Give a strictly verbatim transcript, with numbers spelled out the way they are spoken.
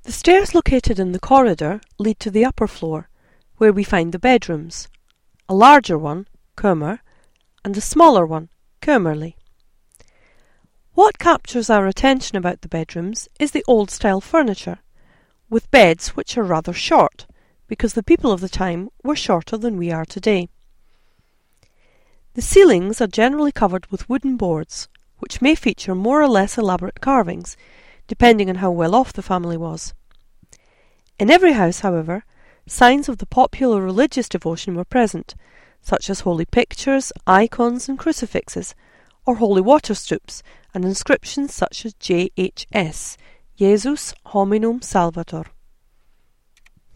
The stairs located in the corridor lead to the upper floor, where we find the bedrooms, a larger one, kamer, and a smaller one, kamerli. What captures our attention about the bedrooms is the old-style furniture, with beds which are rather short, because the people of the time were shorter than we are today. The ceilings are generally covered with wooden boards, which may feature more or less elaborate carvings, depending on how well off the family was. In every house, however, signs of the popular religious devotion were present, such as holy pictures, icons and crucifixes, or holy water stoups, and inscriptions such as J H S, Jesus Hominum Salvator.